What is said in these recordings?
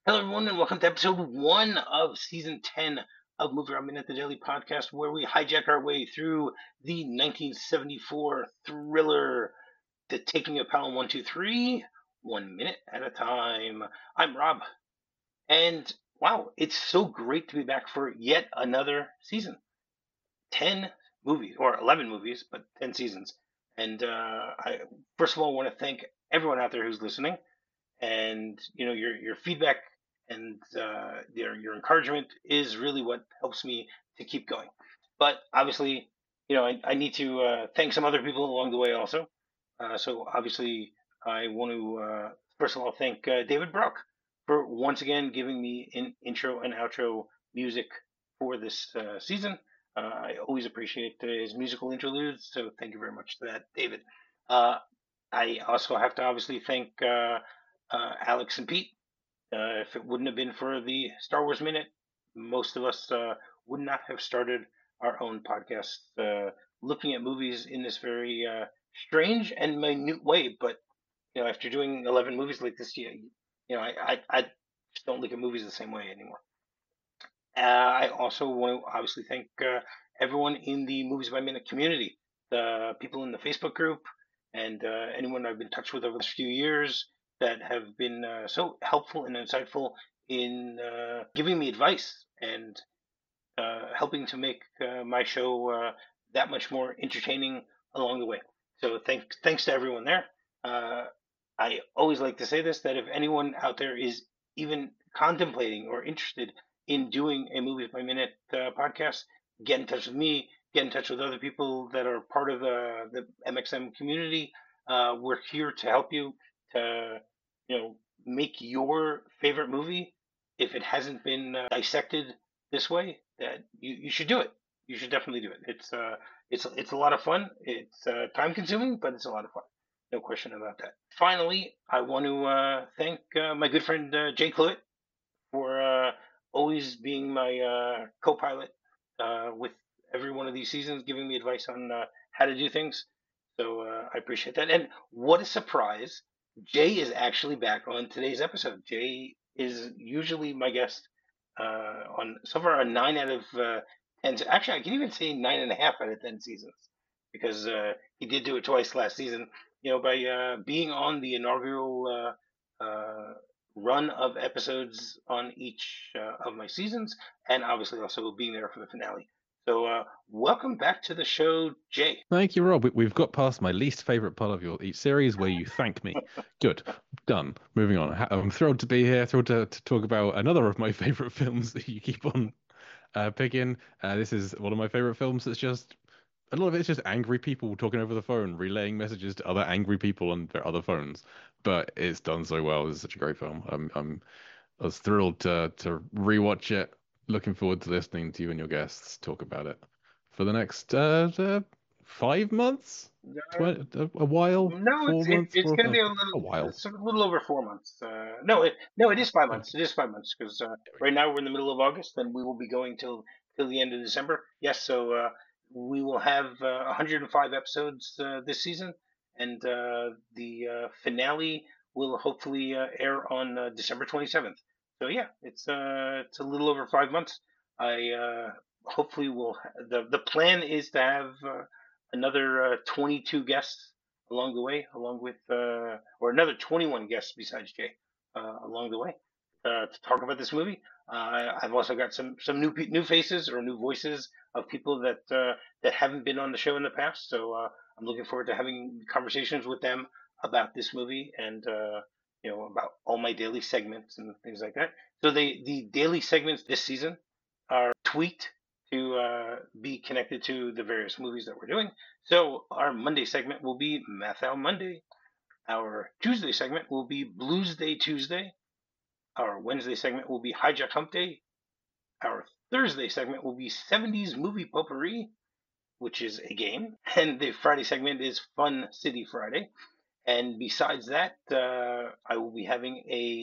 Hello, everyone, and welcome to episode 1 of season 10 of Movie Rob Minute, the Daily Podcast, where we hijack our way through the 1974 thriller, The Taking of Pelham 123, 1 minute at a time. I'm Rob, and wow, it's so great to be back for yet another season. 10 movies, or 11 movies, but 10 seasons. And I, first of all, want to thank everyone out there who's listening and your feedback and your encouragement is really what helps me to keep going. But obviously, I need to thank some other people along the way also. So obviously, I want to first of all thank David Brock for once again giving me an intro and outro music for this season. I always appreciate his musical interludes, so thank you very much for that, David. Uh, I also have to obviously thank Alex and Pete. If it wouldn't have been for the Star Wars Minute, most of us would not have started our own podcast looking at movies in this very strange and minute way. But after doing 11 movies like this, I just don't look at movies the same way anymore. I also want to obviously thank everyone in the Movies by Minute community, the people in the Facebook group, and anyone I've been in touch with over the last few years that have been so helpful and insightful in giving me advice and helping to make my show that much more entertaining along the way. So thanks to everyone there. Uh, I always like to say this, that if anyone out there is even contemplating or interested in doing a Movies by Minute podcast, get in touch with me. Get in touch with other people that are part of the MXM community. We're here to help you to make your favorite movie, if it hasn't been dissected this way, that you should do it. You should definitely do it. It's a lot of fun. It's time consuming, but it's a lot of fun. No question about that. Finally, I want to thank my good friend Jay Cluett for always being my co-pilot with every one of these seasons, giving me advice on how to do things. So I appreciate that. And what a surprise! Jay is actually back on today's episode. Jay is usually my guest on so far a 9 out of 10. Actually, I can even say 9.5 out of 10 seasons because he did do it twice last season. By being on the inaugural run of episodes on each of my seasons, and obviously also being there for the finale. So, welcome back to the show, Jay. Thank you, Rob. We've got past my least favorite part of your each series where you thank me. Good. Done. Moving on. I'm thrilled to be here, thrilled to talk about another of my favorite films that you keep on picking. This is one of my favorite films. It's just a lot of it's just angry people talking over the phone, relaying messages to other angry people on their other phones. But it's done so well. It's such a great film. I was thrilled to rewatch it. Looking forward to listening to you and your guests talk about it for the next 5 months, a while, No, it's 4 months, it's going to be a while. it's a little over 4 months. No, it is five Oh, months. It is 5 months because there we right now we're in the middle of August, and we will be going till the end of December. Yes, so we will have 105 episodes this season, and the finale will hopefully air on December 27th. So yeah, it's a little over 5 months. I hopefully will. The plan is to have another 22 guests along the way, along with or another 21 guests besides Jay along the way to talk about this movie. I've also got some new faces or new voices of people that haven't been on the show in the past. So I'm looking forward to having conversations with them about this movie and about all my daily segments and things like that. So the daily segments this season are tweaked to be connected to the various movies that we're doing. So our Monday segment will be Math Out Monday. Our Tuesday segment will be Blues Day Tuesday. Our Wednesday segment will be Hijack Hump Day. Our Thursday segment will be 70s Movie Potpourri, which is a game. And the Friday segment is Fun City Friday. And besides that, I will be having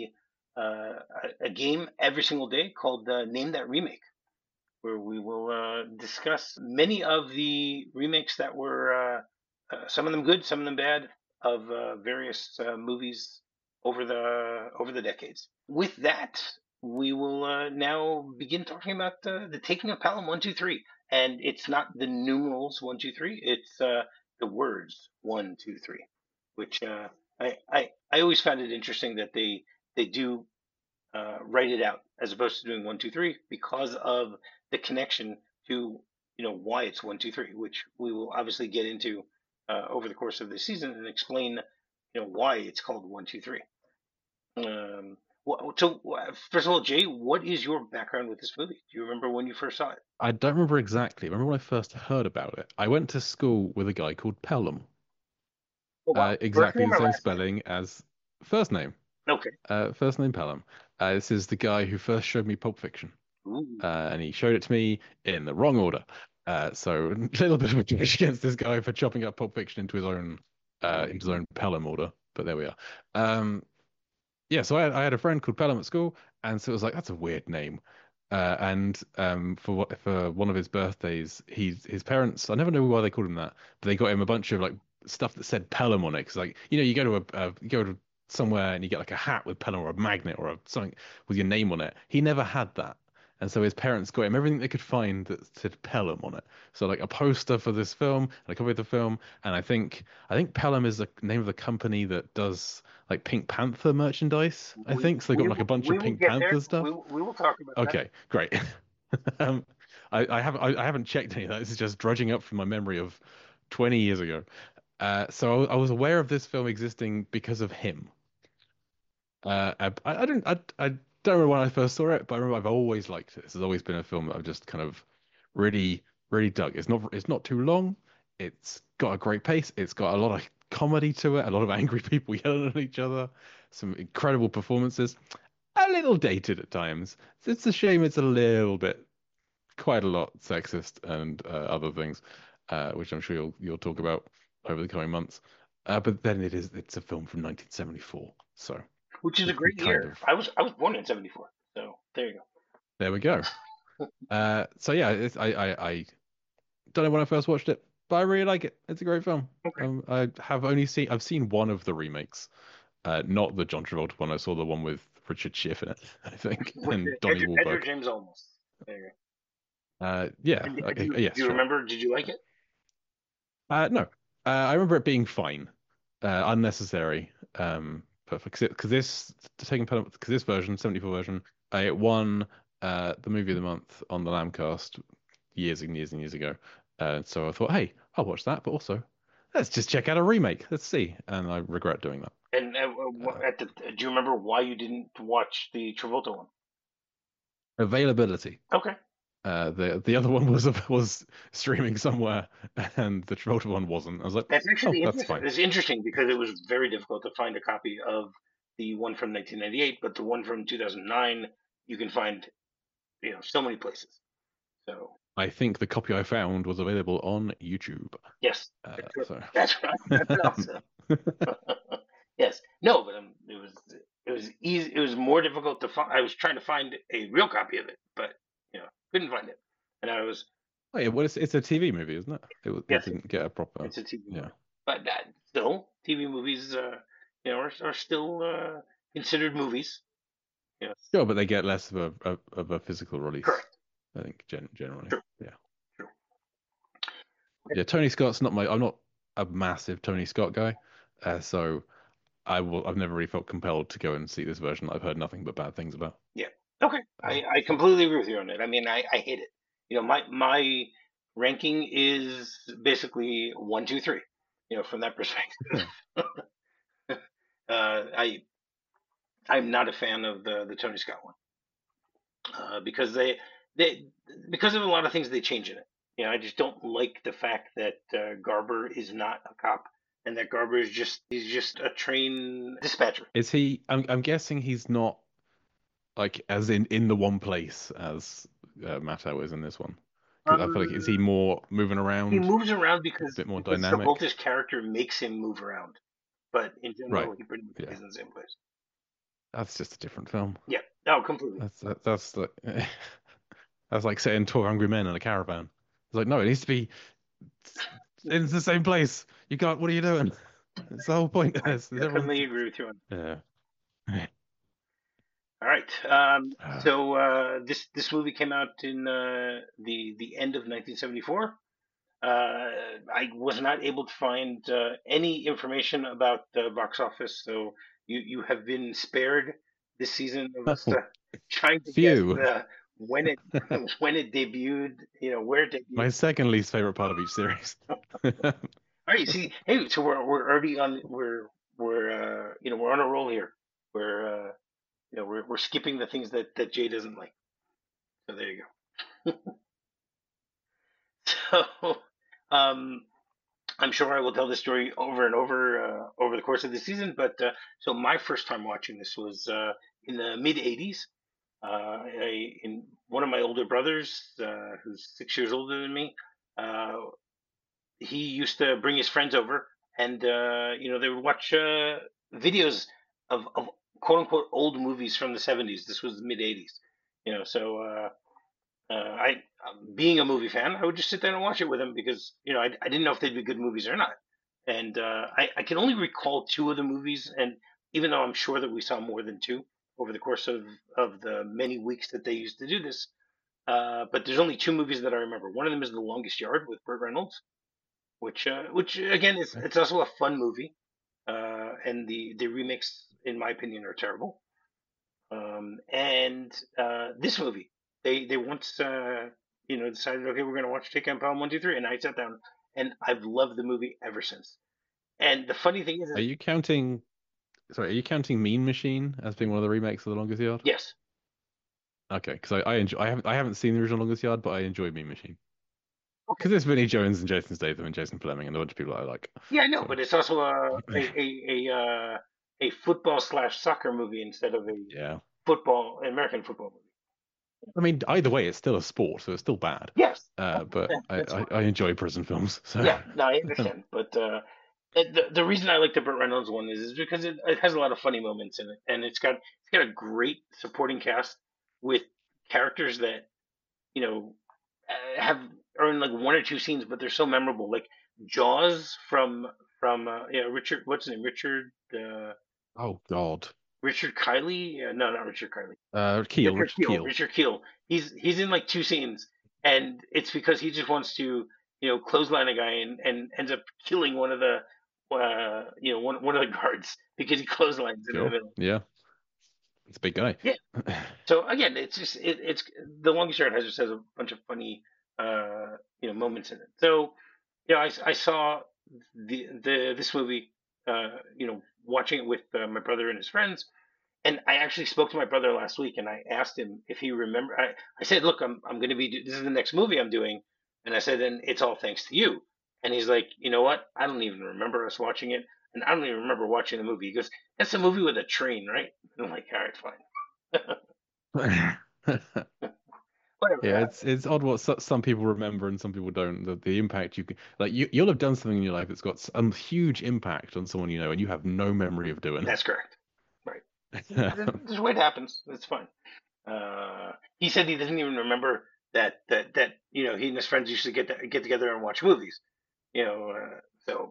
a game every single day called Name That Remake, where we will discuss many of the remakes that were some of them good, some of them bad, of various movies over the decades. With that, we will now begin talking about the taking of Pelham 123, and it's not the numerals 123; it's the words 123, which I always found it interesting that they do write it out as opposed to doing 123 because of the connection to why it's 123, which we will obviously get into over the course of the season and explain why it's called 123. Um, so, first of all, Jay, what is your background with this movie? Do you remember when you first saw it? I don't remember exactly. I remember when I first heard about it. I went to school with a guy called Pelham. Oh wow, first Exactly name the or same last name? spelling as first name. Okay. First name Pelham. This is the guy who first showed me Pulp Fiction. Ooh. And he showed it to me in the wrong order. So a little bit of a judge against this guy for chopping up Pulp Fiction into his own Pelham order. But there we are. Um, yeah, so I had a friend called Pelham at school, and so it was like that's a weird name. For one of his birthdays, his parents, I never knew why they called him that, but they got him a bunch of like stuff that said Pelham on it. Because like you go to you go to somewhere and you get like a hat with Pelham or a magnet or something with your name on it. He never had that. And so his parents got him everything they could find that said Pelham on it. So like a poster for this film and a copy of the film. And I think Pelham is the name of the company that does like Pink Panther merchandise, I We think. So they got like a bunch we of will Pink get there. Panther stuff. We will talk about that. Okay, great. um, I haven't checked any of that. This is just drudging up from my memory of 20 years ago. So I was aware of this film existing because of him. I don't remember when I first saw it, but I remember I've always liked it. This has always been a film that I've just kind of really dug. It's not too long. It's got a great pace. It's got a lot of comedy to it, a lot of angry people yelling at each other, some incredible performances. A little dated at times. It's a shame it's a little bit, quite a lot sexist and other things, which I'm sure you'll talk about over the coming months. But then it's a film from 1974, so Which is a we great kind year. of I was born in '74, so there you there we go. So yeah, I don't know when I first watched it, but I really like it. It's a great film. go. Okay. I've seen one of the remakes, not the John Travolta one. I saw the one with Richard Schiff in it, I think, With and Donnie Edward Wahlberg. James Olmos. There you Yeah, go. And yeah, do you sure. remember? Did you like it? No, I remember it being fine, unnecessary. But because this version, 74 version, it won the movie of the month on the Lambcast years and years and years ago. So I thought, hey, I'll watch that, but also let's just check out a remake. Let's see. And I regret doing that. And Uh, do you remember why you didn't watch the Travolta one? Availability. Okay. The other one was streaming somewhere, and the Travolta one wasn't. I was like, That's oh, actually that's interesting. fine. It's interesting because it was very difficult to find a copy of the one from 1998, but the one from 2009 you can find, so many places. So I think the copy I found was available on YouTube. yes, Uh, that's right. so That's right. That's awesome. Yes. No, but it was easy. It was more difficult to find. I was trying to find a real copy of it, but couldn't find it. And I was oh yeah, well, it's a TV movie, isn't it? It yes, didn't get a proper. it's a TV Yeah, movie, but still, TV movies, are still considered movies. Yes. sure, but they get less of a physical release, Correct. I think, generally. True. Yeah, True. yeah. Tony Scott's not my. I'm not a massive Tony Scott guy, so I've never really felt compelled to go and see this version. I've heard nothing but bad things about. Yeah. Okay. I So completely agree with you on it. I mean, I hate it. My ranking is basically one, two, three. From that perspective. yeah. I'm not a fan of the Tony Scott one because they because of a lot of things they change in it. I just don't like the fact that Garber is not a cop and that Garber is just he's just a train dispatcher. Is he? I'm guessing he's not like as in the one place as Matto is in this one. Because I feel like is he Um, more moving he around, moves around a bit more because dynamic? Travolta's character makes him move around, but in Right. general, he pretty much Yeah. stays in the same place. That's just a different film. Yeah. No, completely. That's like that's like setting 12 Angry Men in a caravan. It's like no, it needs to be in the same place. You can't. What are you doing? It's the whole point of I this. definitely agree with you on. Yeah. right. Ah, This movie came out in the end of 1974. I was not able to find any information about the box office, so you have been spared this season of us trying to guess phew. when it when it debuted, where it My debuted. second least favorite part of each series. All right, you see, hey, so we're already on we're on a roll here. We're skipping the things that Jay doesn't like. So there you go. So um, I'm sure I will tell this story over and over the course of the season. But so my first time watching this was in the mid '80s. In one of my older brothers, who's 6 years older than me, uh, he used to bring his friends over, and they would watch videos of quote unquote old movies from the '70s. This was the mid '80s. So I, being a movie fan, I would just sit there and watch it with him because I didn't know if they'd be good movies or not. And I can only recall two of the movies, and even though I'm sure that we saw more than two over the course of the many weeks that they used to do this, but there's only two movies that I remember. One of them is The Longest Yard with Burt Reynolds, which again is it's also a fun movie, and the remakes, in my opinion, are terrible. And this movie, they once decided, okay, we're gonna watch Take On Pelham 1, 2, 3, and I sat down and I've loved the movie ever since. And the funny thing Are is you counting? Sorry, are you counting Mean Machine as being one of the remakes of The Longest Yard? yes, Okay, because I enjoy. I haven't seen the original Longest Yard, but I enjoy Mean Machine okay, because it's Vinnie Jones and Jason Statham and Jason Fleming and a bunch of people I like. yeah, I know, So but it's also a football slash soccer movie instead of a yeah, American football movie. I mean either way, it's still a sport, so it's still bad. Yes, But I, that's I, fine. I enjoy prison films. So Yeah, no, I understand, but the reason I like the Burt Reynolds one is because it has a lot of funny moments in it, and it's got a great supporting cast with characters that have are in like one or two scenes, but they're so memorable. Like Jaws from Richard, what's his name? oh God, Richard Kiley? No, not Richard Kiley. Keel, Richard Richard Keel. Keel. Richard Keel. He's in like two scenes, and it's because he just wants to clothesline a guy and ends up killing one of the one of the guards because he clotheslines him in the Sure, middle. yeah, it's a big guy. Yeah. So again, it's just it's the longest yard has a bunch of funny moments in it. So I saw the this movie watching it with my brother and his friends, and I actually spoke to my brother last week, and I asked him if he remember. I said, look, I'm going to be this is the next movie I'm doing, and I said, and it's all thanks to you. And he's like, you know what? I don't even remember us watching it, and I don't even remember watching the movie. He goes, that's a movie with a train, right? And I'm like, all right, fine. Whatever. Yeah, it's odd what some people remember and some people don't. The impact you can like you'll have done something in your life that's got some huge impact on someone you know, and you have no memory of doing That's correct. Right. it. This is what happens. It's fine. He said he doesn't even remember that he and his friends used to get together and watch movies. So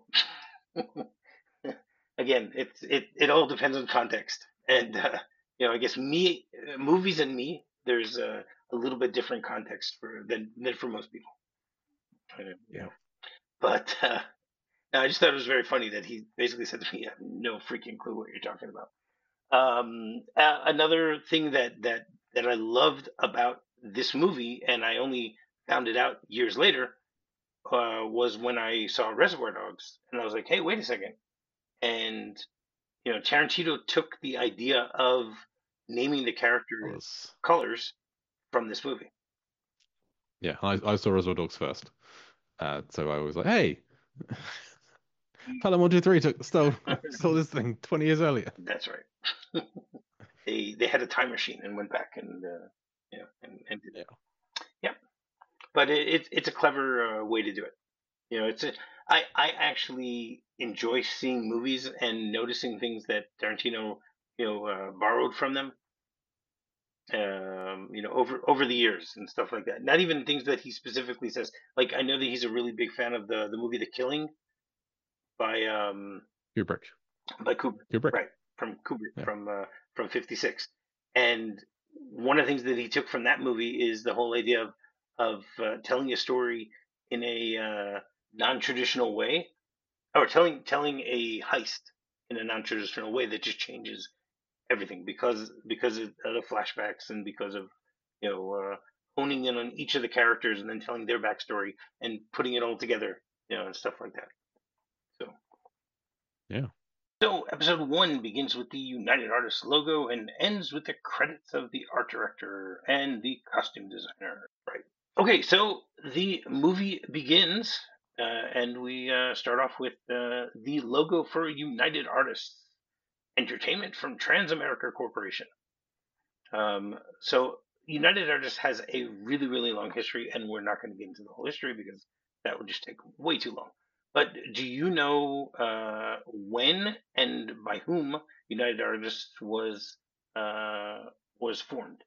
again, it all depends on context, and I guess movies and me, there's a little bit different context than for most people. Yeah. But I just thought it was very funny that he basically said to me, "I have no freaking clue what you're talking about." Another thing that I loved about this movie, and I only found it out years later, was when I saw Reservoir Dogs, and I was like, "Hey, wait a second!" And Tarantino took the idea of naming the characters Was colors from this movie. yeah. I saw Reservoir Dogs first, so I was like, hey, Pelham 1, 2, 3 stole this thing 20 years earlier. That's right. They had a time machine and went back and and did it. Yeah. Yeah, but it's a clever way to do it. I actually enjoy seeing movies and noticing things that Tarantino borrowed from them over the years and stuff like that. Not even things that he specifically says. Like I know that he's a really big fan of the movie The Killing by Kubrick. by Kubrick, Kubrick. right? From Kubrick Yeah. from '56, And one of the things that he took from that movie is the whole idea of telling a story in a non-traditional way, or telling a heist in a non-traditional way that just changes everything because of the flashbacks and because of you know honing in on each of the characters and then telling their backstory and putting it all together, and stuff like that. So Yeah. so episode one begins with the United Artists logo and ends with the credits of the art director and the costume designer. Right. Okay, so the movie begins, and we start off with the logo for United Artists Entertainment from Transamerica Corporation. So United Artists has a really, really long history, and we're not going to get into the whole history because that would just take way too long. But do you know when and by whom United Artists was formed?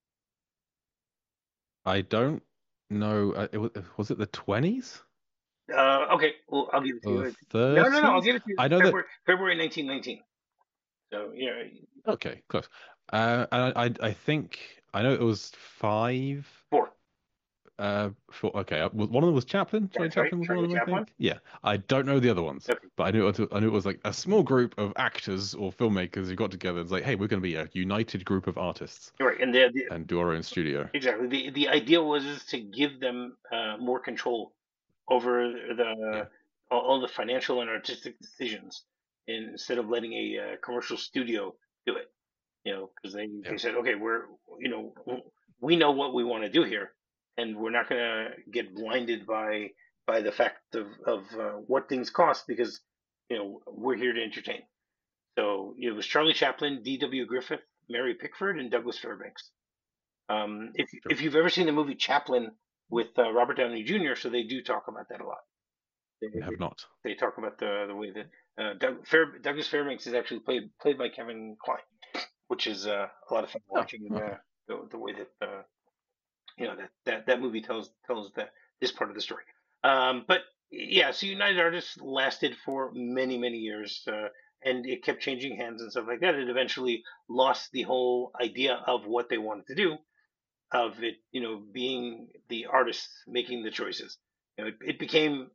I don't know. Was it the 20s Okay, well I'll give it to or you. No, no, no, I'll 30s? give it to you. I know that. February 1919. So yeah, Okay, close. And I think I know it was five. four. Okay. One of them was Chaplin. Charlie That's right, Chaplin was one of Charlie them, I Chaplin. think. Yeah. I don't know the other ones, Okay, but I knew it was like a small group of actors or filmmakers who got together. It's like, hey, we're going to be a united group of artists you're right, and and do our own studio. exactly the idea was is to give them more control over Yeah. all the financial and artistic decisions, instead of letting a commercial studio do it. Because Yeah. they said, okay, you know we know what we want to do here, and we're not going to get blinded by the fact of what things cost because we're here to entertain. So it was Charlie Chaplin, D.W. Griffith, Mary Pickford, and Douglas Fairbanks. Sure. If you've ever seen the movie Chaplin with Robert Downey Jr., so they do talk about that a lot. They, I have not. they talk about the way that Douglas Fairbanks is actually played by Kevin Kline, which is a lot of fun Oh, watching okay. the way that that movie tells this part of the story. But yeah, so United Artists lasted for many years, and it kept changing hands and stuff like that. It eventually lost the whole idea of what they wanted to do, of it, being the artists making the choices. It became,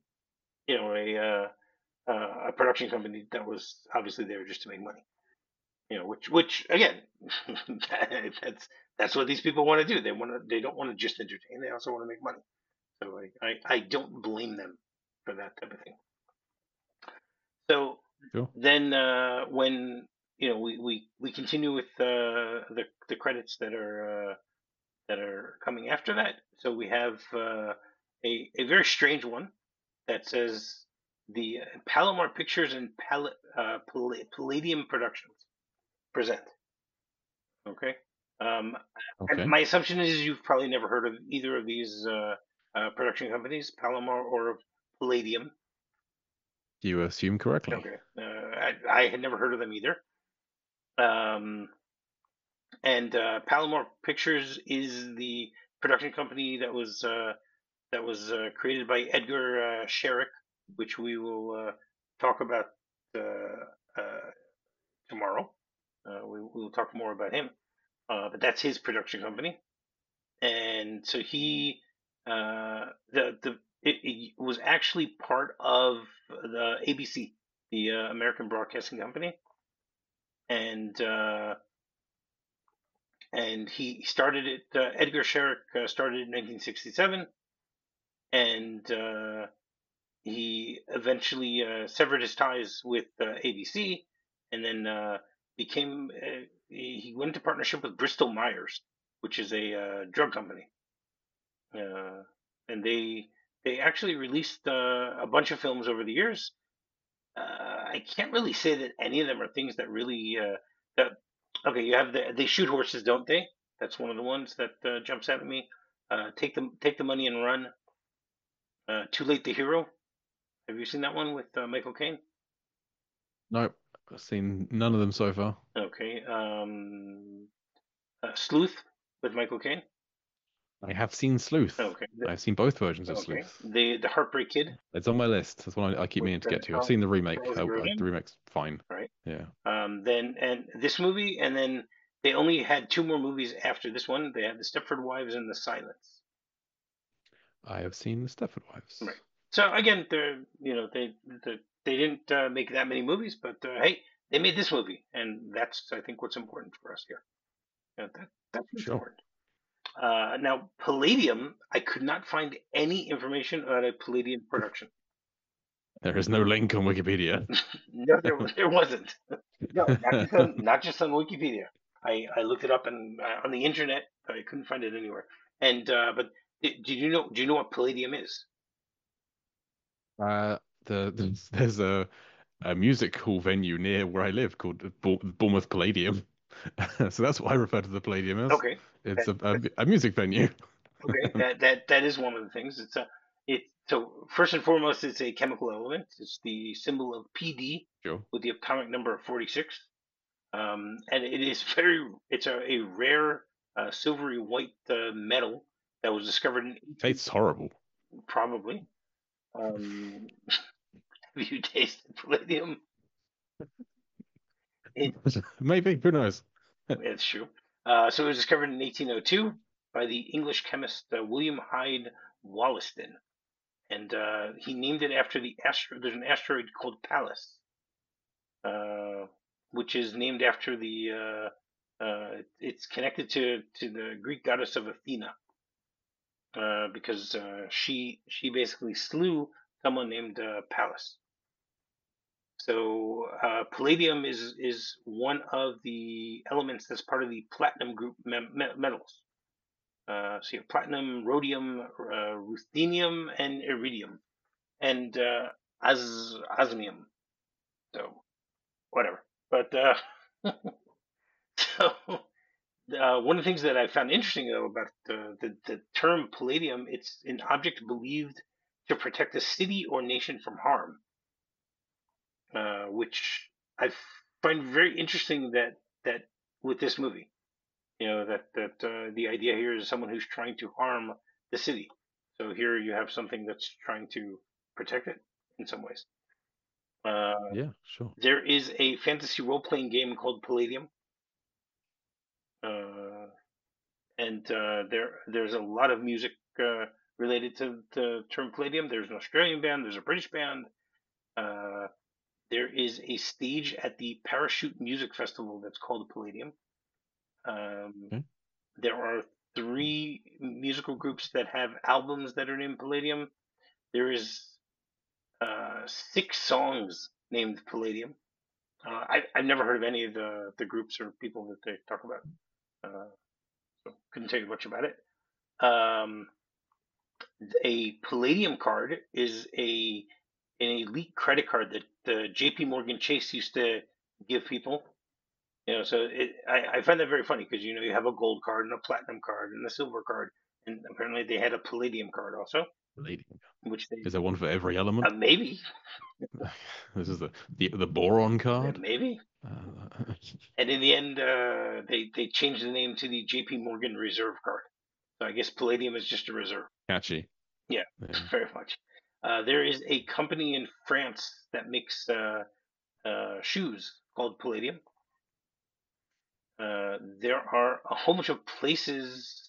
a production company that was obviously there just to make money. Which again, that's what these people want to do. They don't want to just entertain. They also want to make money. So I don't blame them for that type of thing. So Sure. then when we continue with the credits that are coming after that. So we have a very strange one that says the Palomar Pictures and Palladium Productions present. Okay. Um, and Okay. my assumption is you've probably never heard of either of these production companies, Palomar or Palladium. You assume correctly. Okay. I had never heard of them either. Um, and Palomar Pictures is the production company that was created by Edgar Sherrick, which we will talk about tomorrow. We will talk more about him, but that's his production company, and so he the it was actually part of the ABC, the American Broadcasting Company, and he started it. Edgar Sherrick started in 1967, and he eventually severed his ties with ABC, and then he went into partnership with Bristol Myers, which is a drug company, uh, and they actually released a bunch of films over the years. I can't really say that any of them are things that really that. Okay, you have they shoot horses, don't they? That's one of the ones that jumps out at me. Take the money and run. Too late, the hero. Have you seen that one with Michael Caine? Nope. I've seen none of them so far. Okay. Sleuth with Michael Caine. I have seen Sleuth. Okay. I've seen both versions of Okay. Sleuth. The Heartbreak Kid It's on my list. That's one I keep with meaning to get to. I've Charles, seen the remake. Charles The Grodin. remake's fine. Right. Yeah. Then and this movie, and then They only had two more movies after this one. They had The Stepford Wives and The Silence. I have seen the Stepford Right. Wives. So again, they didn't make that many movies, but hey, they made this movie, and that's I think what's important for us here. That's what's Sure. important. Now, Palladium, I could not find any information about a Palladium production. There is no link on Wikipedia. No, there wasn't. No, not just on Wikipedia. I looked it up and on the internet. I couldn't find it anywhere. And but do you know what Palladium is? Uh, there's a music hall venue near where I live called the Bournemouth Palladium. So that's what I refer to the Palladium as. Okay, It's that, that a music venue. okay that is one of the things. So first and foremost, it's a chemical element. It's the symbol of Pd Sure. with the atomic number of 46. And it is it's a rare silvery white metal that was discovered in Tastes horrible. probably. Um, have you tasted palladium? It, Maybe, who knows? it's true. So it was discovered in 1802 by the English chemist William Hyde Wollaston, and he named it after There's an asteroid called Pallas, uh, which is named after it's connected to the Greek goddess of Athena, because she basically slew someone named Pallas. So palladium is one of the elements that's part of the platinum group metals. So you have platinum, rhodium, ruthenium, and iridium, and osmium. So whatever. But so one of the things that I found interesting though about the term palladium, it's an object believed to protect a city or nation from harm, which I find very interesting that with this movie, that the idea here is someone who's trying to harm the city. So here you have something that's trying to protect it in some ways. Uh, Yeah, sure. there is a fantasy role playing game called Palladium, uh, and there's a lot of music related to the term Palladium. There's an Australian band, there's a British band. Uh, there is a stage at the Parachute Music Festival that's called Palladium. Um, Okay. there are three musical groups that have albums that are named Palladium. There is six songs named Palladium. I've never heard of any of the groups or people that they talk about, so couldn't tell you much about it. Um, a Palladium card is an elite credit card that the J.P. Morgan Chase used to give people. So I find that very funny because you have a gold card and a platinum card and a silver card, and apparently they had a Palladium card also, Palladium. which they Is there one for every element? maybe This is the boron card. maybe. Uh, And in the end, they changed the name to the J.P. Morgan Reserve card. So I guess Palladium is just a reserve. Catchy. Yeah, Yeah. very much. There is a company in France that makes shoes called Palladium. There are a whole bunch of places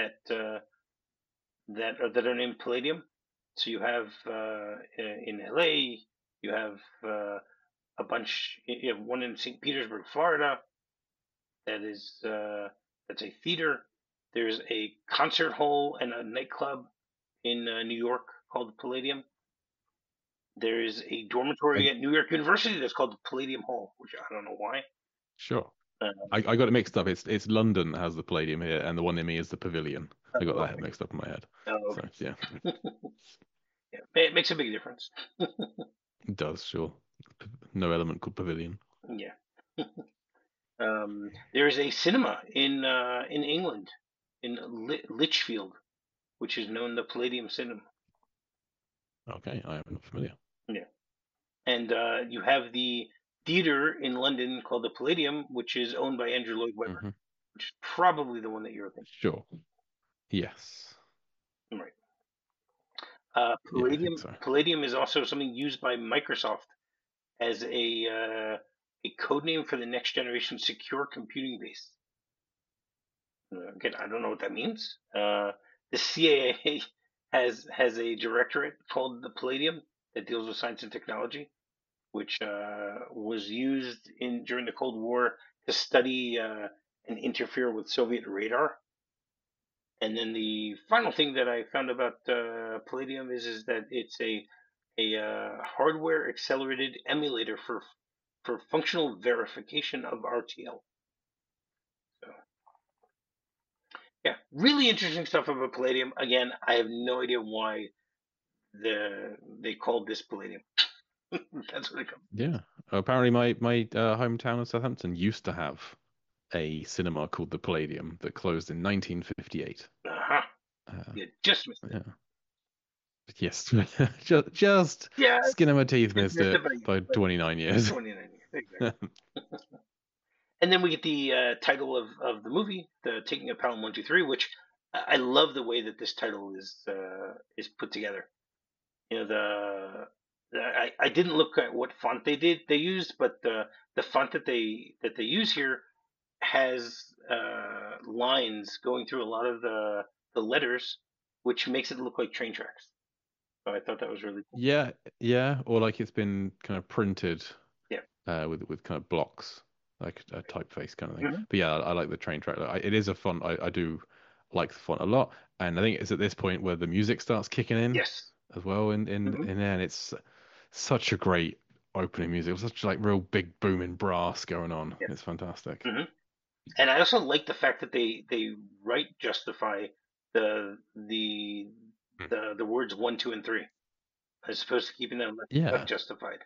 that are named Palladium. So you have in LA, you have a bunch. You have one in St. Petersburg, Florida. That is that's a theater. There's a concert hall and a nightclub in New York called Palladium. There is a dormitory I, at New York University that's called the Palladium Hall, which I don't know why. sure. Uh, I got it mixed up. It's London that has the Palladium here, and the one near me is the Pavilion. I got that okay. mixed up in my head. Oh, So okay. yeah, Yeah, it makes a big difference. it does, sure. No element called Pavilion. Yeah. There is a cinema in England, in Lichfield, which is known the Palladium Cinema. Okay, I am not familiar. Yeah, and you have the theater in London called the Palladium, which is owned by Andrew Lloyd Webber, Hmm. which is probably the one that you're thinking. Sure. Yes. Right. Yeah, I think so. Palladium is also something used by Microsoft as a code name for the next generation secure computing base. Again, I don't know what that means. The CIA has a directorate called the Palladium that deals with science and technology, which was used in during the Cold War to study and interfere with Soviet radar. And then the final thing that I found about Palladium is that it's a hardware accelerated emulator for functional verification of RTL. So yeah, really interesting stuff about Palladium. Again, I have no idea why they called this Palladium. That's what it comes. Yeah. Apparently, my hometown of Southampton used to have a cinema called the Palladium that closed in 1958. Uh-huh. Uh, You just missed it. yeah. Yes. Just Yeah, skin of my teeth just missed missed it it by by 29 years. 29 years. Exactly. And then we get the title of the movie, the Taking of Pelham 123, which I love the way that this title is put together. You know, I didn't look at what font they used, but the font that they use here has lines going through a lot of the letters, which makes it look like train tracks. So I thought that was really cool. Yeah, yeah, or like it's been kind of printed Yeah. with kind of blocks, like a typeface kind of thing. Hmm. But yeah, I like the train track. It is a font. I do like the font a lot, and I think it's at this point where the music starts kicking in Yes. as well Hmm. in there, and it's such a great opening music. It's such like real big booming brass going on. Yes. It's fantastic. Hmm. And I also like the fact that they right justify the Mm. the words one, two, and three, as opposed to keeping them left Yeah, justified.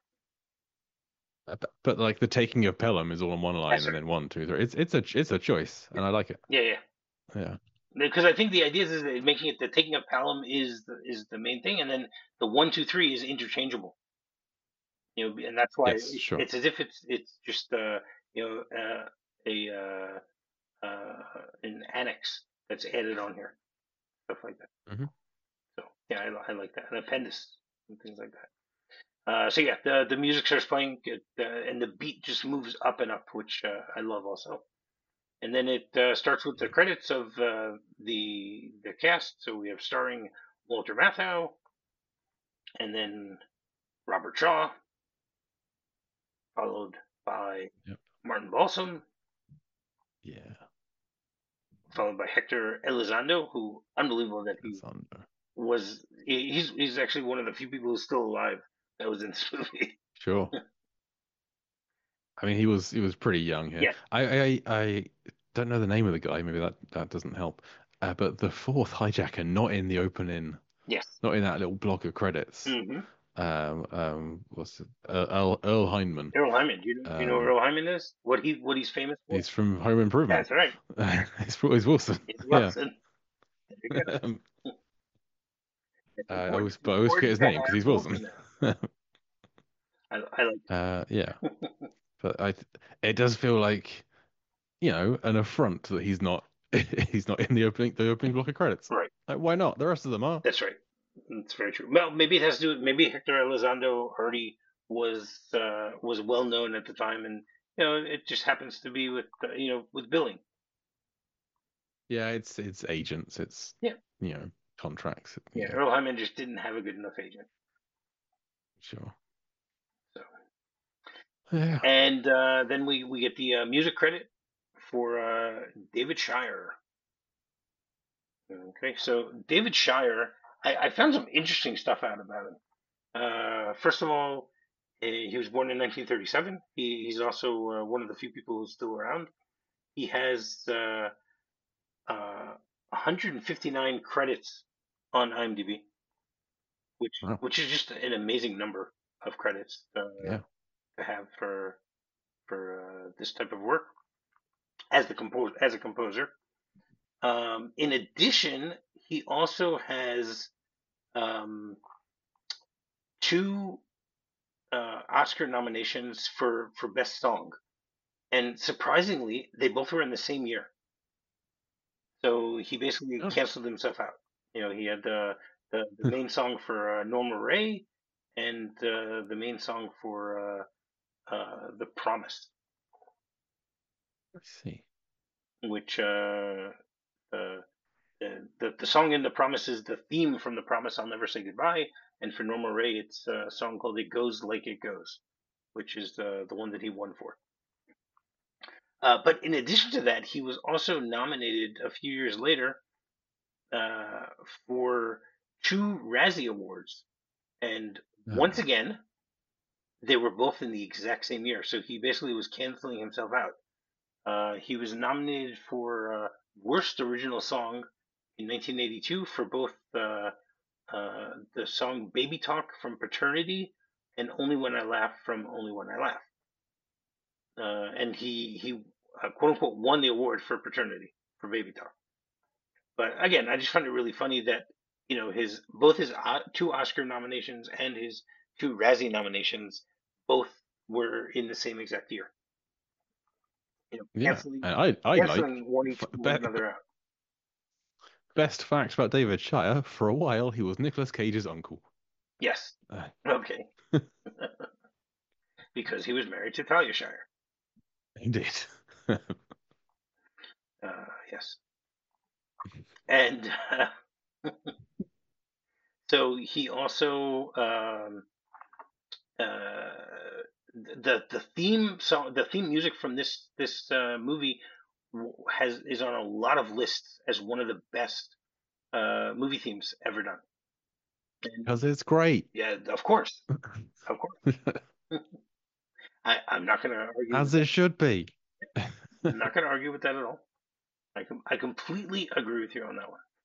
but like the taking of Pelham is all on one line, That's and right. then one, two, three. It's a choice, Yeah, and I like it. yeah, yeah. Yeah. Because I think the idea is that making it the taking of Pelham is the main thing, and then the one, two, three is interchangeable. You know, and that's why Yes, sure. it's as if it's just you know a an annex that's added on here, stuff like that. Hmm. So yeah, I like that, an appendix and things like that. So yeah, the music starts playing, and the beat just moves up and up, which I love also. And then it starts with the credits of the cast. So we have starring Walter Matthau, and then Robert Shaw, followed by Yep. Martin Balsam, Yeah. followed by Hector Elizondo, who unbelievable that he That's under. was. He's actually one of the few people who's still alive that was in this movie. Sure. I mean, he was pretty young here. Yeah. I don't know the name of the guy. Maybe that doesn't help. But the fourth hijacker, not in the opening, Yes. not in that little block of credits. Mm-hmm. What's it? Earl Hindman. Earl Hyman. Do you know who Um, Earl Hyman is? What he's famous for? he's from Home Improvement. That's right. He's Wilson. It's Yeah. Watson. There you go. Um, It's I always forget important his to name because have he's Wilson. Wilson there. I like Yeah, but it does feel like an affront that he's not he's not in the opening block of credits. right. Like, why not? The rest of them are. That's right. That's very true. Well, maybe it has to do with maybe Hector Elizondo already was well known at the time, and it just happens to be with with billing. Yeah, it's agents, it's Yeah. contracts. Yeah. Yeah, Earl Hyman just didn't have a good enough agent. sure. So, Yeah. and then we get the music credit for David Shire. Okay, so David Shire, I found some interesting stuff out about him. First of all, he was born in 1937. He's also one of the few people who's still around. He has 159 credits on IMDb, which Wow. which is just an amazing number of credits Yeah. to have for this type of work as a composer. In addition, he also has um, two Oscar nominations for Best Song, and surprisingly, they both were in the same year. So he basically Oh, canceled himself out. He had the main song for Norma Ray and the main song for The Promise, I see. which The song in The Promise is the theme from The Promise, I'll Never Say Goodbye, and for Norma Ray, it's a song called It Goes Like It Goes, which is the one that he won for. But in addition to that, he was also nominated a few years later uh, for 2 Razzie Awards, and once again, they were both in the exact same year. So he basically was canceling himself out. He was nominated for Worst Original Song in 1982 for both the song Baby Talk from Paternity and Only When I Laugh from Only When I Laugh. And he quote unquote won the award for Paternity for Baby Talk. But again, I just find it really funny that his both his 2 Oscar nominations and his 2 Razzie nominations both were in the same exact year. Yeah, Canceling, and I like one each one another out. best facts about David Shire. For a while, he was Nicolas Cage's uncle. Yes. Okay. Because he was married to Talia Shire. Indeed. Yes. And so he also the theme song, the theme music from this movie is on a lot of lists as one of the best movie themes ever done. Because it's great. Yeah, of course, of course. I'm not going to argue. As it should be. I'm not going to argue with that at all. I completely agree with you on that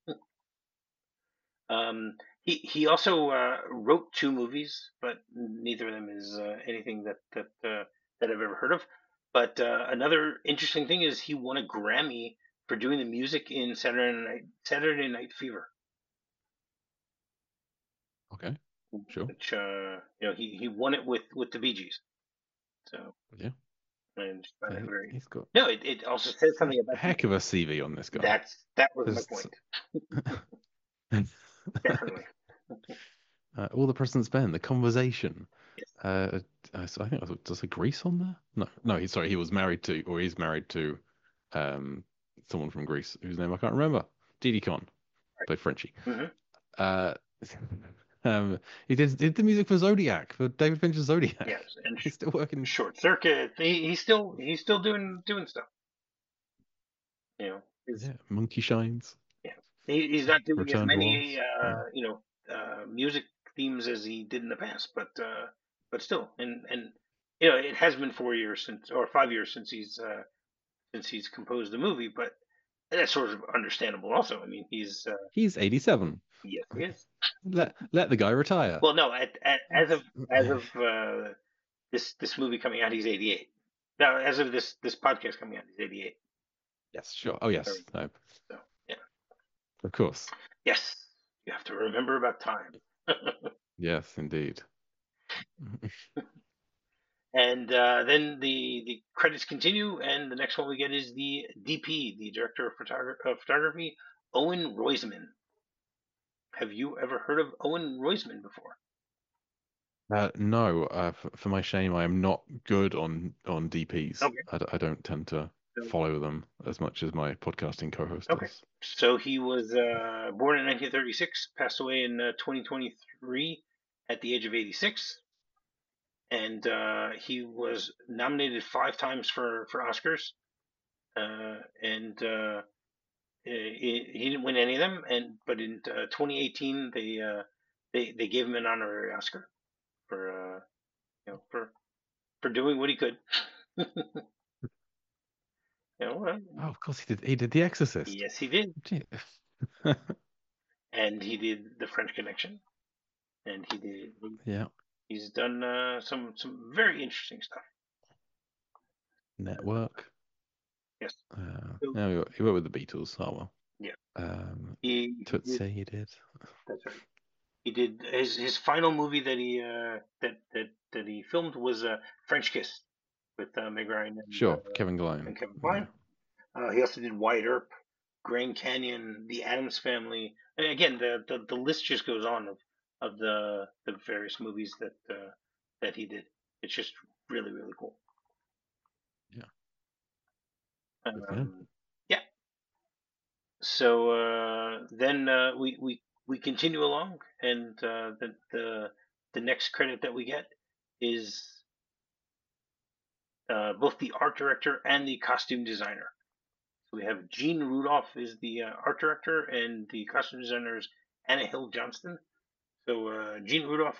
one. He also wrote 2 movies, but neither of them is anything that I've ever heard of. But another interesting thing is he won a Grammy for doing the music in Saturday Night Fever. Okay, sure. Which he won it with the Bee Gees. So yeah, and very. He's got. No, it also says something about heck of a CV on this guy. That was my point. Definitely. All the President's Men, The Conversation. Yes. So I think does a Grease on there? No. He was married to, or he's married to, someone from Greece whose name I can't remember. Didi Con, played Frenchie. Mm-hmm. He did the music for Zodiac, for David Fincher's Zodiac. Yes, and he's still working. Short Circuit. He's still doing stuff. Monkey Shines. Yeah, he's not doing Return as to many Oz. music themes as he did in the past, but still, and it has been 4 years or 5 years since he's composed the movie, but that's sort of understandable. Also, I mean, he's 87. Yes, he is. Let the guy retire. Well, no, as of this movie coming out, he's 88. Now, as of this podcast coming out, he's 88. Yes, sure. Oh, yes. No. So, yeah. Of course. Yes, you have to remember about time. Yes, indeed. And then the credits continue, and the next one we get is the DP, the director of photography, Owen Roizman. Have you ever heard of Owen Roizman before? No. For my shame, I am not good on DPs. Okay. I don't tend to follow them as much as my podcasting co-host does. So he was born in 1936, passed away in 2023 at the age of 86. And he was nominated 5 times for Oscars, and he didn't win any of them. But in 2018, they gave him an honorary Oscar for for doing what he could. Oh, of course he did. He did The Exorcist. Yes, he did. And he did The French Connection, and he did. Yeah. He's done some very interesting stuff. Network. Yes. Yeah, he worked with the Beatles. Oh well. Yeah. Tootsie, he did. That's right. He did his final movie that he that he filmed was French Kiss with Meg Ryan and Kevin Kline. And Kevin Kline. Yeah. He also did Wyatt Earp, Grand Canyon, The Addams Family, and again the list just goes on of the various movies that he did. It's just really cool. Yeah. Yeah. Then we continue along, and the next credit that we get is both the art director and the costume designer. So we have Gene Rudolph is the art director, and the costume designer is Anna Hill Johnston. So Gene Rudolph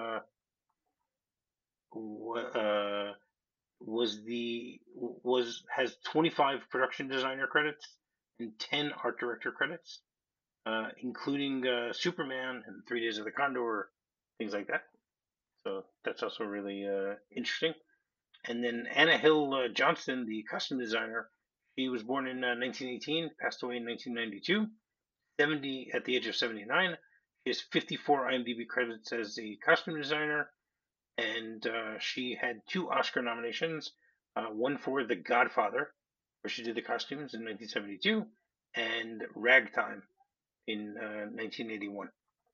uh, has 25 production designer credits and 10 art director credits, including Superman and 3 Days of the Condor, things like that. So that's also really interesting. And then Anna Hill Johnston, the costume designer, she was born in 1918, passed away in 1992, 70 at the age of 79. She has 54 IMDb credits as a costume designer, and she had 2 Oscar nominations, one for The Godfather, where she did the costumes in 1972, and Ragtime in 1981.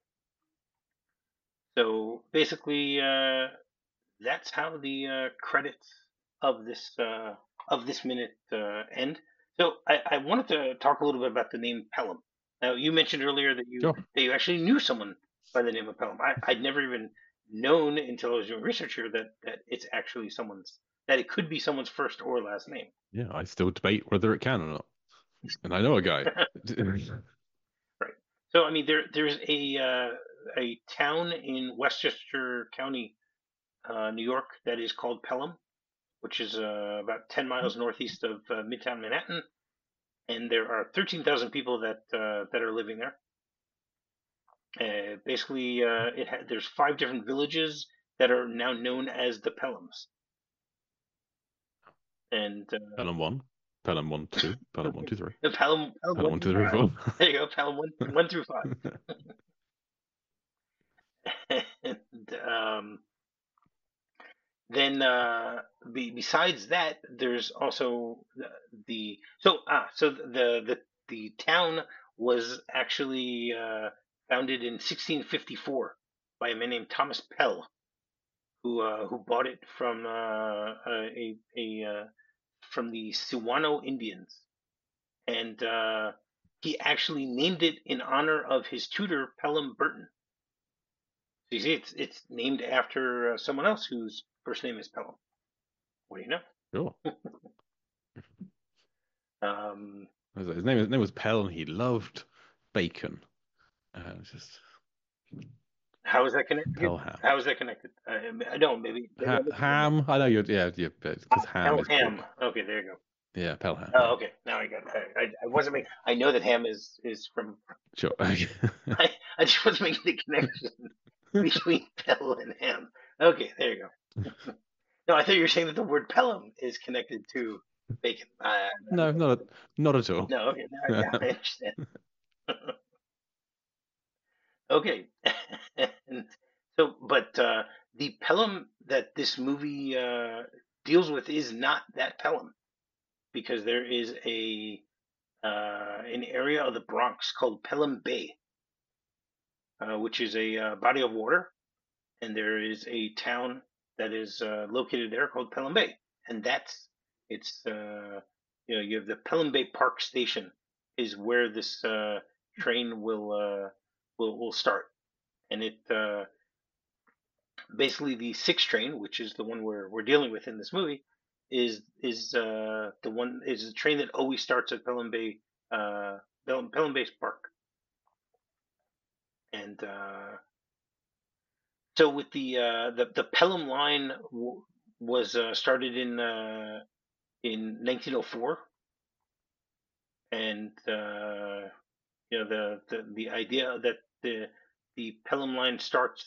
So basically, that's how the credits of this minute end. So I wanted to talk a little bit about the name Pelham. Now you mentioned earlier that Sure. you actually knew someone by the name of Pelham. I'd never even known until I was doing research here that it's actually that it could be someone's first or last name. Yeah, I still debate whether it can or not. And I know a guy. Right. So I mean, there's a town in Westchester County, New York, that is called Pelham, which is about 10 miles northeast of Midtown Manhattan, and there are 13,000 people that are living there. Basically, there's 5 different villages that are now known as the Pelhams. And Pelham 1, Pelham 1, 2, Pelham 1, 2, 3. the Pelham Pelham 1, 2, 3, 4. There you go, Pelham one through 5. And then besides that, there's also the town was actually founded in 1654 by a man named Thomas Pell, who bought it from from the Siwano Indians, and he actually named it in honor of his tutor Pelham Burton. So you see, it's named after someone else whose first name is Pelham. What do you know? Sure. Um, His name was Pell, and he loved bacon. Just how is that connected? Pelham. How is that connected? I don't. Maybe Ham. I know you're. Yeah, because ham is Ham. pork. Okay, there you go. Yeah, Pelham. Oh, okay. Now I got it. I wasn't making. I know that ham is from. Sure. I just wasn't making the connection between Pell and ham. Okay, there you go. No, I thought you were saying that the word Pelham is connected to bacon. No, not at all. No, okay, now, yeah, I understand. Okay, and so, but the Pelham that this movie deals with is not that Pelham, because there is an area of the Bronx called Pelham Bay, which is a body of water, and there is a town that is located there called Pelham Bay, and it's you have the Pelham Bay Park Station is where this train will start, and it basically the 6 train, which is the one we're dealing with in this movie, is the train that always starts at Pelham Bay Pelham Bay Park, and so with the Pelham line was started in 1904, and the idea that the Pelham line starts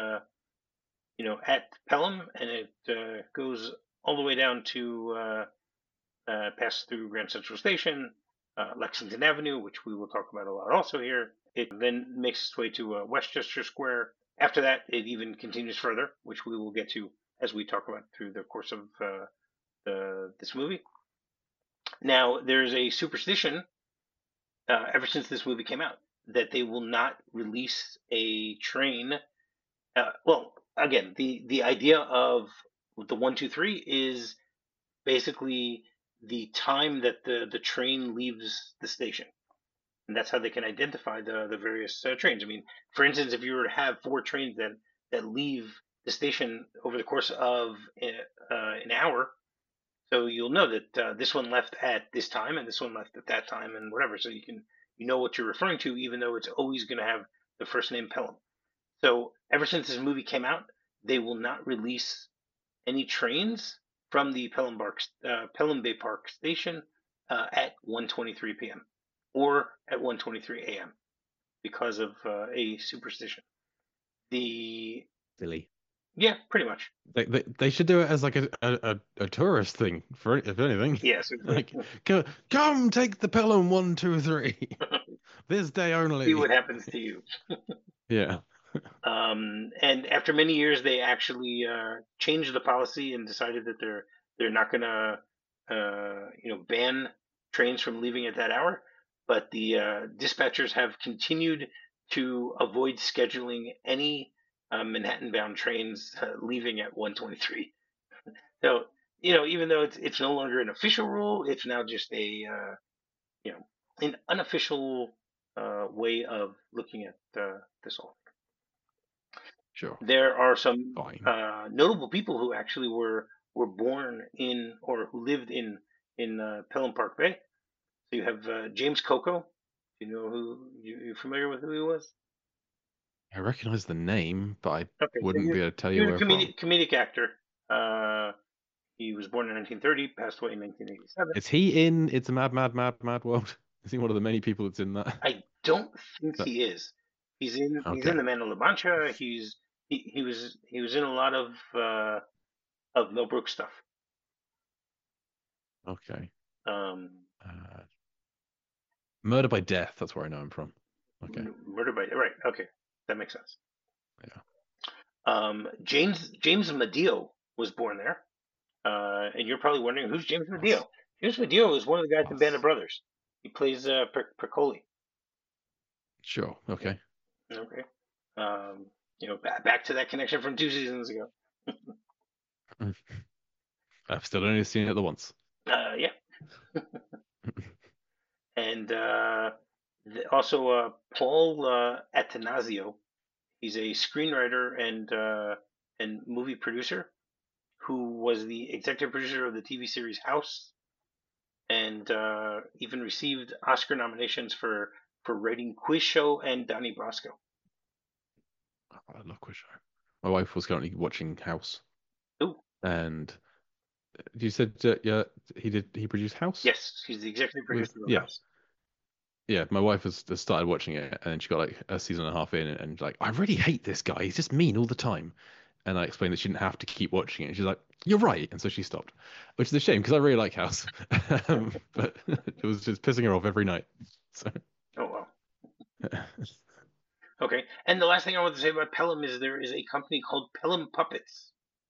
at Pelham, and it goes all the way down to pass through Grand Central Station, Lexington Avenue, which we will talk about a lot also here. It then makes its way to Westchester Square. After that, it even continues further, which we will get to as we talk about through the course of this movie. Now, there's a superstition ever since this movie came out that they will not release a train. Well, again, the idea of the 1, 2, 3 is basically the time that the train leaves the station. and that's how they can identify the various trains. I mean, for instance, if you were to have four trains that leave the station over the course of an hour, so you'll know that this one left at this time and this one left at that time and whatever. So you know what you're referring to, even though it's always going to have the first name Pelham. So ever since this movie came out, they will not release any trains from the Pelham Bay Park station at 1:23 p.m. or at 1:23 a.m. because of a superstition. The Silly. Yeah, pretty much. They should do it as like a tourist thing for if anything. Yes, Like, come take the Pelham 123 this day see only. what happens to you. Yeah. And after many years, they actually changed the policy and decided that they're not going to ban trains from leaving at that hour. But the dispatchers have continued to avoid scheduling any Manhattan-bound trains leaving at 1:23. So even though it's no longer an official rule, it's now just a an unofficial way of looking at this whole. Sure. There are some Fine. notable people who actually were born in or who lived in Pelham Park Bay. So you have James Coco. You know who you're familiar with who he was? I recognize the name, but I Okay, so wouldn't be able to tell he you was a where from. comedic actor. He was born in 1930, passed away in 1987. Is he in It's a Mad, Mad, Mad, Mad World? Is he one of the many people that's in that? I don't think That he is. He's in okay. the Man of La Mancha. He was in a lot of Mel Brooks stuff. Okay. Um, Uh, Murder by Death. That's where I know him from. Okay. Murder by right. Okay, that makes sense. Yeah. James Medeo was born there, and you're probably wondering who's James That's, Medeo. James Medeo is one of the guys in Band of that's Brothers. He plays Percoli. sure. Okay. Okay, back to that connection from 2 seasons ago. I've still only seen it the once. Yeah, and also Paul Attanasio. He's a screenwriter and movie producer who was the executive producer of the TV series House, and even received Oscar nominations for writing Quiz Show and Donnie Brasco. I love Quiz Show. My wife was currently watching House, Ooh, and you said yeah, he produced House? yes, he's the executive With producer of yeah. House. Yeah, my wife has started watching it, and then she got like a season and a half in, and like, I really hate this guy. He's just mean all the time. And I explained that she didn't have to keep watching it. And she's like, "You're right," and so she stopped, which is a shame because I really like House, but it was just pissing her off every night. So Oh well. Okay, and the last thing I want to say about Pelham is there is a company called Pelham Puppets,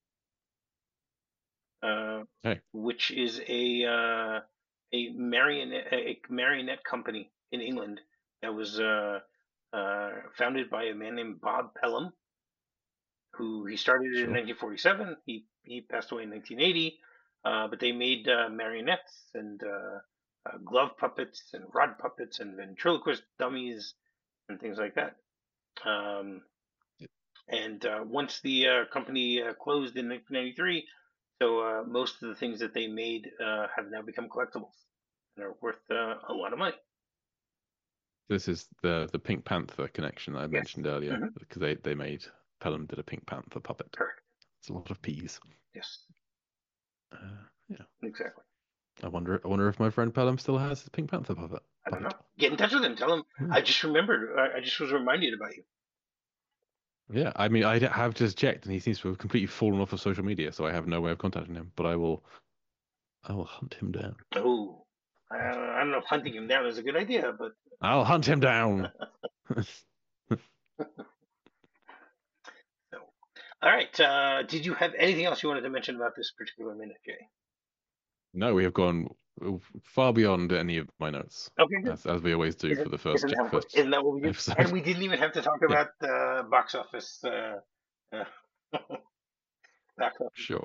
hey, which is a marionette company in England that was founded by a man named Bob Pelham, who he started it in sure. 1947. He passed away in 1980, but they made marionettes and glove puppets and rod puppets and ventriloquist dummies and things like that. Um, and once the company closed in 1993, so most of the things that they made have now become collectibles and are worth a lot of money. This is the Pink Panther connection that I Yes. mentioned earlier Hmm. because they made Pelham did a Pink Panther puppet. Correct. It's a lot of peas. Yes. Yeah. Exactly. I wonder if my friend Pelham still has his Pink Panther puppet. I don't know. Get in touch with him. Tell him. Hmm. I just remembered. I just was reminded about you. Yeah, I mean, I have just checked, and he seems to have completely fallen off of social media, so I have no way of contacting him. But I will hunt him down. Oh, I don't know if hunting him down is a good idea, but I'll hunt him down. no. All right. Did you have anything else you wanted to mention about this particular minute, Jay? No, we have gone far beyond any of my notes, Okay, good. as we always do for the first Isn't that what we do? And episode. we didn't even have to talk Yeah, about box office uh, box sure. office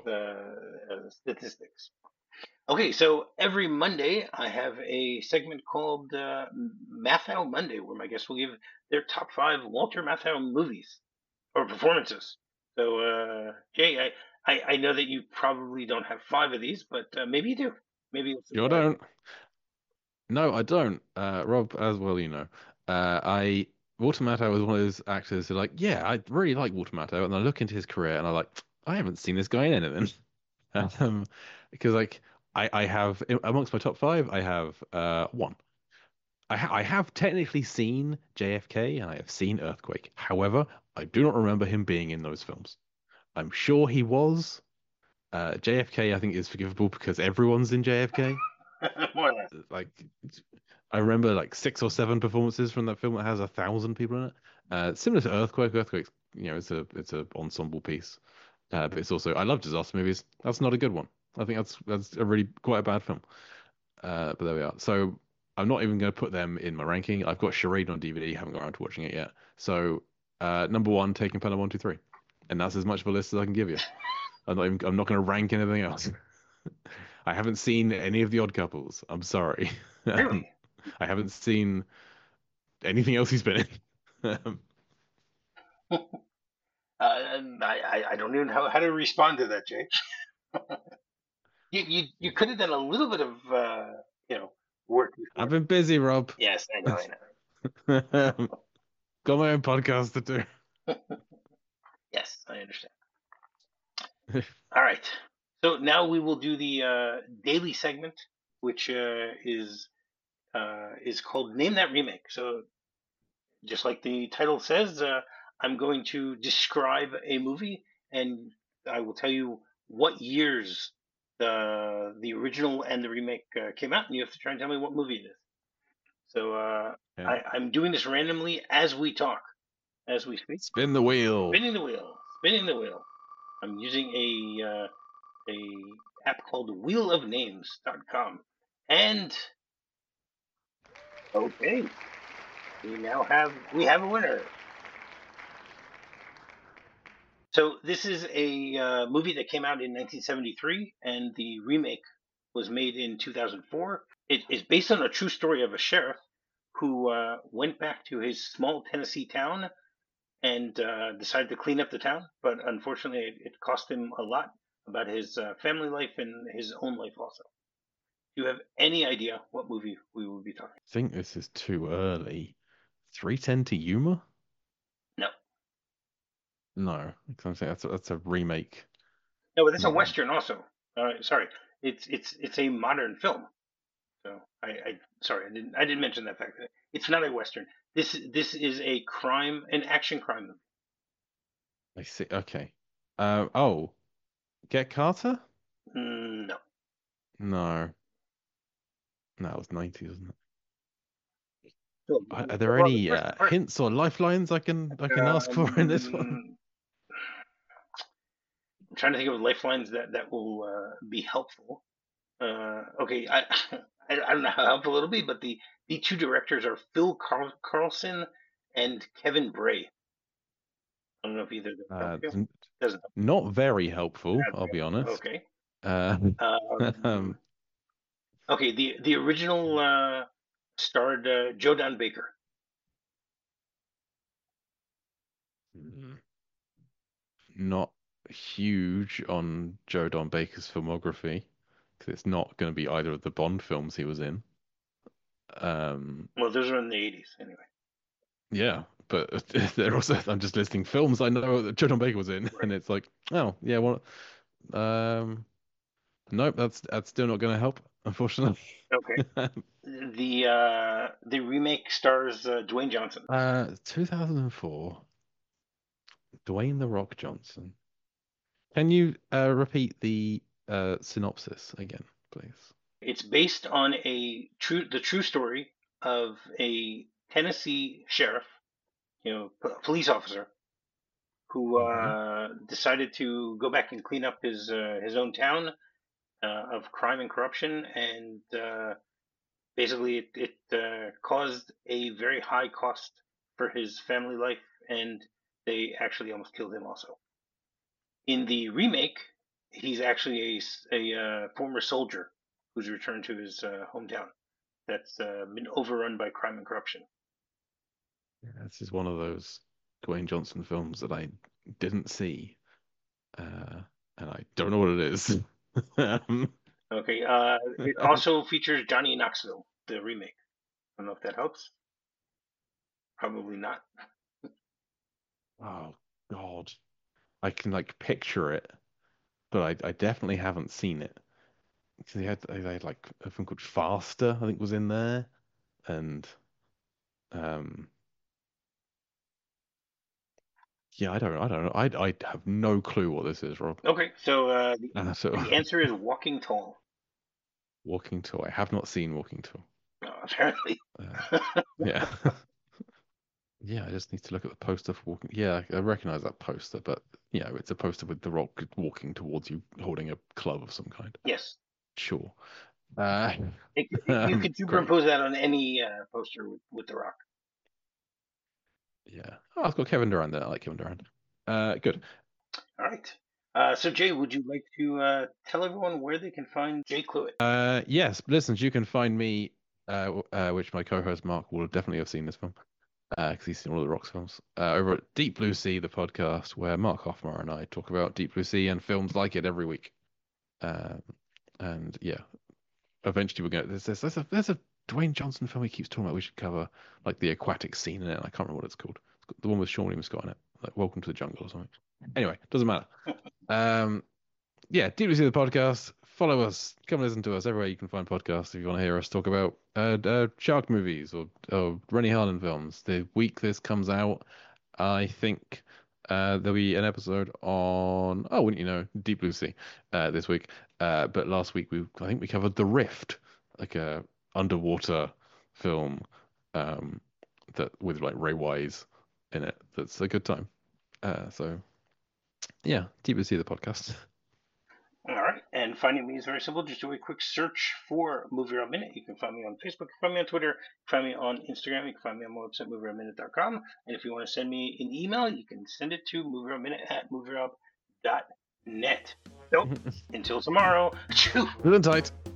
statistics. Okay, so every Monday I have a segment called Matthau Monday, where my guests will give their top 5 Walter Matthau movies or performances. So, Jay, I know that you probably don't have 5 of these, but maybe you do. Maybe you'll You surprise me. don't? No, I don't. Rob, as well, I Walter Matthau was one of those actors who, like, yeah, I really like Walter Matthau, and I look into his career, and I'm like, I haven't seen this guy in anything. Um, because like I have amongst my top five, I have one. I have technically seen JFK and I have seen Earthquake. However, I do not remember him being in those films. I'm sure he was. JFK, I think, is forgivable because everyone's in JFK. More or less. Like, I remember like 6 or 7 performances from that film that has 1,000 people in it. Similar to Earthquake. Earthquake's, it's a ensemble piece. But it's also, I love disaster movies. That's not a good one. I think that's a really quite a bad film. But there we are. So I'm not even going to put them in my ranking. I've got Charade on DVD. Haven't got around to watching it yet. So number one, Taking Pelham 1, 2, 3, and that's as much of a list as I can give you. I'm not going to rank anything else. I haven't seen any of the Odd Couples. I'm sorry. Really? I haven't seen anything else he's been in. I don't even know how to respond to that, Jay. You could have done a little bit of work I've before. been busy, Rob. Yes, I know, I Got my own podcast to do. know. Yes, I understand. All right. So now we will do the daily segment, which is called Name That Remake. So just like the title says, I'm going to describe a movie, and I will tell you what years the original and the remake came out, and you have to try and tell me what movie it is. So Yeah. I'm doing this randomly as we talk, as we speak. Spin the wheel. Spinning the wheel, spinning the wheel. I'm using a app called wheelofnames.com. And okay, we have a winner. So this is a movie that came out in 1973, and the remake was made in 2004. It is based on a true story of a sheriff who went back to his small Tennessee town and decided to clean up the town, but unfortunately, it cost him a lot about his family life and his own life also. Do you have any idea what movie we will be talking? I think this is too early. 3:10 to Yuma? No, No, because I'm saying that's a remake. no, but it's a Hmm. western also. Sorry, it's a modern film. So I sorry, I didn't mention that fact. It's not a western. This is a crime, an action crime movie. I see. Okay. Oh, Get Carter? No, No, no, it was 90s, wasn't it? so, Are there well, the any first, hints or lifelines I can ask for in this one? I'm trying to think of lifelines that will be helpful. Okay, I don't know how helpful it'll be, but the two directors are Phil Carlson and Kevin Bray. I don't know if either of them help you. N- Doesn't help. Not very helpful, I'll be Okay. honest. Okay. Uh, Um, um, okay. The original starred Joe Don Baker. not huge on Joe Don Baker's filmography because it's not going to be either of the Bond films he was in. Um, Well, those are in the 80s anyway. yeah, but they're also I'm just listing films I know that Joe Don Baker was in, Right. and it's like, oh yeah, well, um, nope, that's still not going to help, unfortunately. Okay. The remake stars Dwayne Johnson. 2004, Dwayne The Rock Johnson. Can you repeat the synopsis again, please? It's based on the true story of a Tennessee sheriff, police officer who Hmm. decided to go back and clean up his own town of crime and corruption, and basically it caused a very high cost for his family life, and they actually almost killed him also. In the remake, he's actually a former soldier who's returned to his hometown. that's been overrun by crime and corruption. This is one of those Dwayne Johnson films that I didn't see, and I don't know what it is. Okay, it also features Johnny Knoxville, the remake. I don't know if that helps. Probably not. Oh God, I can like picture it, but I definitely haven't seen it. Because they had like a film called Faster, I think was in there, and um, yeah, I don't know. I have no clue what this is, Rob. Okay, so So the answer is Walking Tall. Walking Tall. I have not seen Walking Tall. Apparently. Uh, yeah. Yeah, I just need to look at the poster for Walking. Yeah, I recognize that poster, but it's a poster with The Rock walking towards you, holding a club of some kind. Yes. Sure. Uh, You could great. superimpose that on any poster with The Rock. Yeah. Oh, it's got Kevin Durant there. I like Kevin Durant. Good. All right. So, Jay, would you like to tell everyone where they can find Jay Cluett? Yes, listeners, you can find me, which my co-host Mark will definitely have seen this film, because he's seen all the Rock's films, over at Deep Blue Sea, the podcast, where Mark Hoffmar and I talk about Deep Blue Sea and films like it every week. And yeah, eventually we're going to, there's a Dwayne Johnson film he keeps talking about we should cover, like the aquatic scene in it. I can't remember what it's called. The one with Sean William Scott in it, like Welcome to the Jungle or something. Anyway, doesn't matter. Yeah, Deep Blue Sea, the podcast. Follow us. Come listen to us everywhere you can find podcasts if you want to hear us talk about shark movies or Rennie Harlin films. The week this comes out, I think there'll be an episode on, oh, wouldn't you know, Deep Blue Sea this week. But last week I think we covered The Rift, like a underwater film that with like Ray Wise in it. That's a good time. So yeah, Deep Blue Sea, the podcast. All right. And finding me is very simple. Just do a quick search for Movie Round Minute. You can find me on Facebook, you can find me on Twitter, you can find me on Instagram, you can find me on my website, movieroundminute.com. And if you want to send me an email, you can send it to movieroundminute@movieround.net. So, until tomorrow, Good and tight.